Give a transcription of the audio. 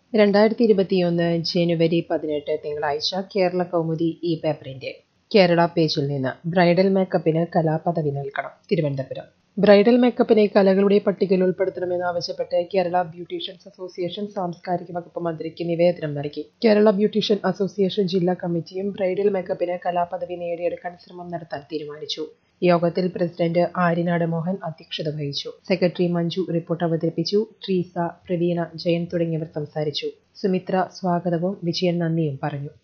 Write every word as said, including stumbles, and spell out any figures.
രണ്ടായിരത്തി ഇരുപത്തിയൊന്ന് ജനുവരി പതിനെട്ട് തിങ്കളാഴ്ച കേരള കൗമുദി ഈ പേപ്പറിന്റെ കേരള പേജിൽ നിന്ന് ബ്രൈഡൽ മേക്കപ്പിന് കലാപദവി നൽകണം. തിരുവനന്തപുരം. ബ്രൈഡൽ മേക്കപ്പിനെ കലകളുടെ പട്ടികയിൽ ഉൾപ്പെടുത്തണമെന്നാവശ്യപ്പെട്ട് കേരള ബ്യൂട്ടീഷ്യൻസ് അസോസിയേഷൻ സാംസ്കാരിക വകുപ്പ് മന്ത്രിക്ക് നിവേദനം നൽകി. കേരള ബ്യൂട്ടീഷ്യൻ അസോസിയേഷൻ ജില്ലാ കമ്മിറ്റിയും ബ്രൈഡൽ മേക്കപ്പിന് കലാപദവി നേടിയെടുക്കാൻ ശ്രമം നടത്താൻ തീരുമാനിച്ചു. യോഗത്തിൽ പ്രസിഡന്റ് ആര്യനാട് മോഹൻ അധ്യക്ഷത വഹിച്ചു. സെക്രട്ടറി മഞ്ജു റിപ്പോർട്ട് അവതരിപ്പിച്ചു. ട്രീസ, പ്രവീണ, ജയൻ തുടങ്ങിയവർ സംസാരിച്ചു. സുമിത്ര സ്വാഗതവും വിജയൻ നന്ദിയും പറഞ്ഞു.